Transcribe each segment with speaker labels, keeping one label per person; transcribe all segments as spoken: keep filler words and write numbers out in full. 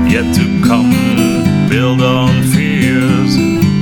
Speaker 1: yet to come, build on fears.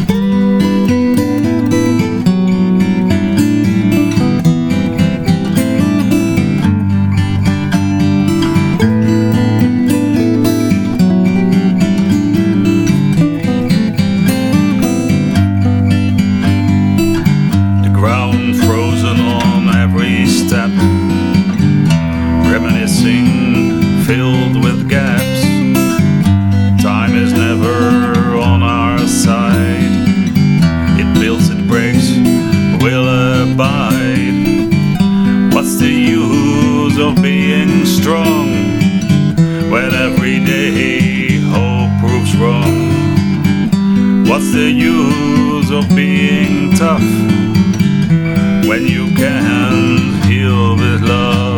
Speaker 1: The ground frozen on every step, reminiscing, filled with gaps. Time is never on our side. It builds, it breaks, will abide. What's the use of being strong when every day hope proves wrong? What's the use of being tough when you can't heal with love?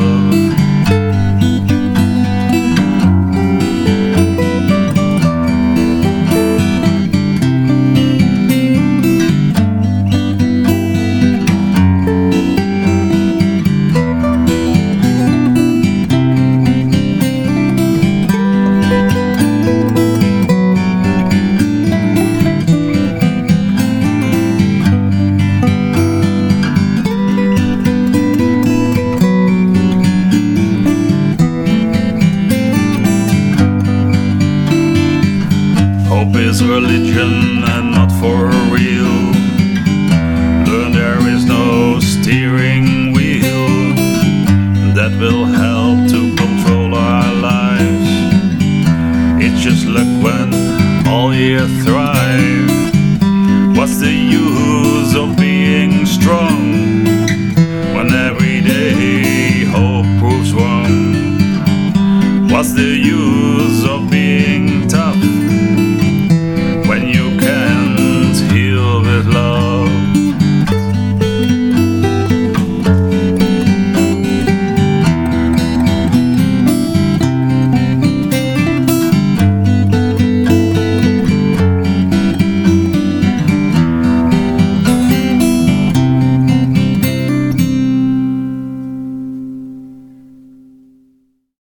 Speaker 1: Hope is religion and not for real. Learn there is no steering wheel that will help to control our lives. It's just luck when all year thrive. What's the use of being strong when every day hope proves wrong? What's the use of being tough